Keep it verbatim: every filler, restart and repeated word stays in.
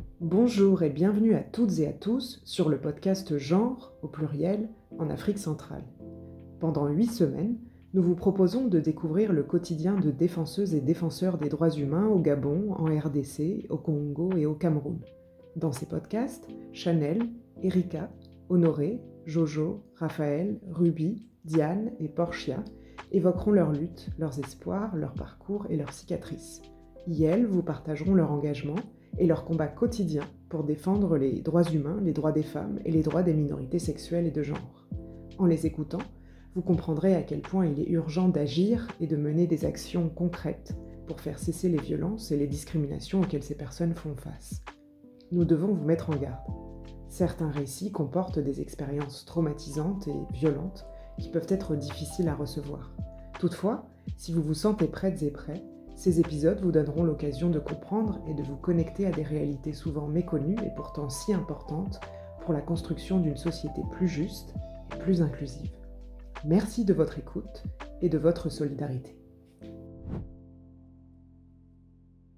Bonjour et bienvenue à toutes et à tous sur le podcast Genre, au pluriel, en Afrique centrale. Pendant huit semaines, nous vous proposons de découvrir le quotidien de défenseuses et défenseurs des droits humains au Gabon, en R D C, au Congo et au Cameroun. Dans ces podcasts, Chanel, Erika, Honoré, Jojo, Raphaël, Ruby, Diane et Portia évoqueront leurs luttes, leurs espoirs, leurs parcours et leurs cicatrices. Y elles vous partageront leur engagement et leur combat quotidien pour défendre les droits humains, les droits des femmes et les droits des minorités sexuelles et de genre. En les écoutant, vous comprendrez à quel point il est urgent d'agir et de mener des actions concrètes pour faire cesser les violences et les discriminations auxquelles ces personnes font face. Nous devons vous mettre en garde. Certains récits comportent des expériences traumatisantes et violentes qui peuvent être difficiles à recevoir. Toutefois, si vous vous sentez prêtes et prêts, ces épisodes vous donneront l'occasion de comprendre et de vous connecter à des réalités souvent méconnues et pourtant si importantes pour la construction d'une société plus juste et plus inclusive. Merci de votre écoute et de votre solidarité.